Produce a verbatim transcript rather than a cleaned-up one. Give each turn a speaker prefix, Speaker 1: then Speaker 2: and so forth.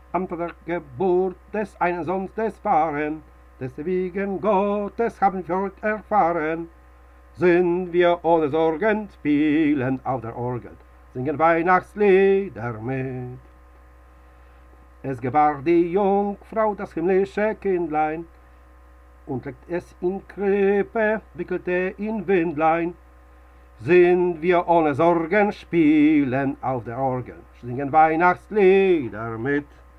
Speaker 1: am Tag der Geburt des einen Sohns des Fahren, deswegen Gottes haben wir heute erfahren. Sind wir ohne Sorgen, spielen auf der Orgel, singen Weihnachtslieder mit. Es gebar die Jungfrau das himmlische Kindlein und legt es in Krippe, wickelte in Windlein. Sind wir ohne Sorgen, spielen auf der Orgel, singen Weihnachtslieder mit.